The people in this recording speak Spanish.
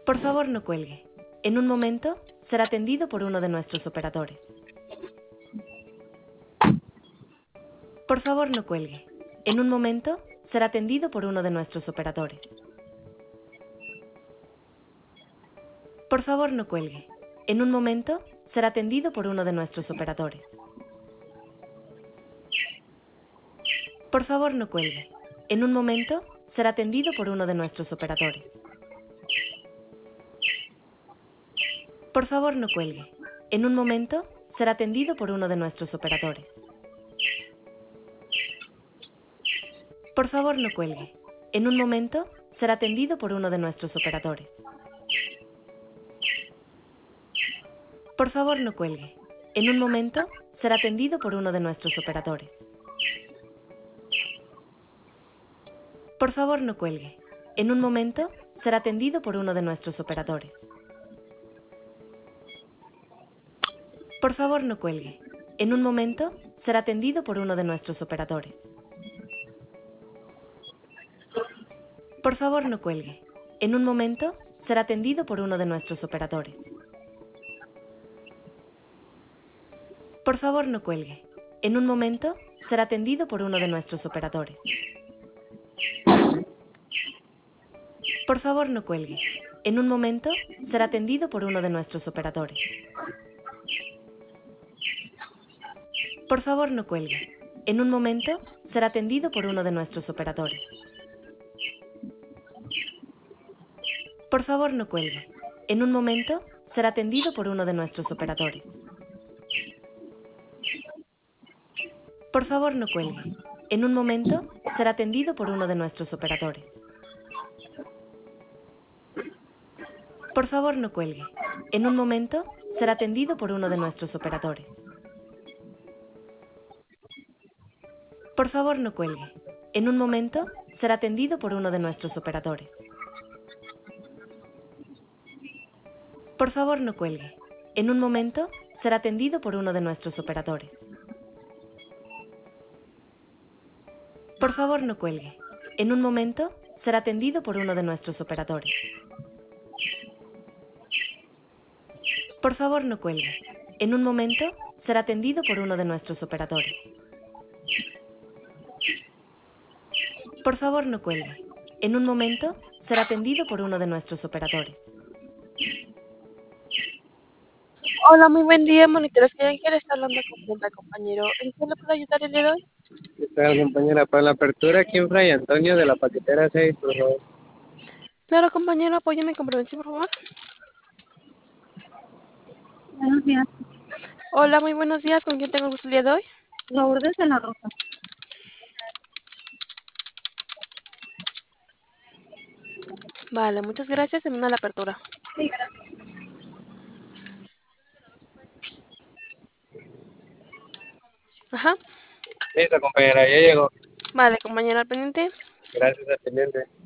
Por favor, no cuelgue. En un momento, será atendido por uno de nuestros operadores. Por favor, no cuelgue. En un momento, será atendido por uno de nuestros operadores. Por favor, no cuelgue. En un momento, será atendido por uno de nuestros operadores. Por favor, no cuelgue. En un momento, será atendido por uno de nuestros operadores. Por favor, no cuelgue. En un momento, será atendido por uno de nuestros operadores. Por favor, no cuelgue. En un momento, será atendido por uno de nuestros operadores. Por favor, no cuelgue. En un momento, será atendido por uno de nuestros operadores. Por favor, no cuelgue. En un momento, será atendido por uno de nuestros operadores. Por favor, no cuelgue. En un momento, será atendido por uno de nuestros operadores. Por favor, no cuelgue. En un momento, será atendido por uno de nuestros operadores. Por favor, no cuelgue. En un momento, será atendido por uno de nuestros operadores. Por favor, no cuelgue. En un momento, será atendido por uno de nuestros operadores. Por favor, no cuelgue. En un momento, será atendido por uno de nuestros operadores. Por favor, no cuelgue. En un momento, será atendido por uno de nuestros operadores. Por favor, no cuelgue. En un momento, será atendido por uno de nuestros operadores. Por favor, no cuelgue. En un momento, será atendido por uno de nuestros operadores. Por favor, no cuelgue. En un momento, será atendido por uno de nuestros operadores. Por favor, no cuelgue. En un momento, será atendido por uno de nuestros operadores. Por favor, no cuelgue. En un momento, será atendido por uno de nuestros operadores. Por favor, no cuelgue. En un momento, será atendido por uno de nuestros operadores. Por favor, no cuelgue. En un momento, será atendido por uno de nuestros operadores. Hola, muy buen día, monitores que Ángel está hablando con Brenda, compañero. ¿En qué le puedo ayudar el día de hoy? ¿Qué tal, compañera? Para la apertura aquí en Fray Antonio de la Paquetera 6, por favor. Claro, compañero, apóyame con prevención, por favor. Buenos días. Hola, muy buenos días. ¿Con quién tengo el gusto el día de hoy? Lourdes de la Rosa. Vale, muchas gracias. Termina la apertura. Sí, gracias. Ajá. Listo, compañera, ya llegó. Vale, compañero al pendiente. Gracias, al pendiente.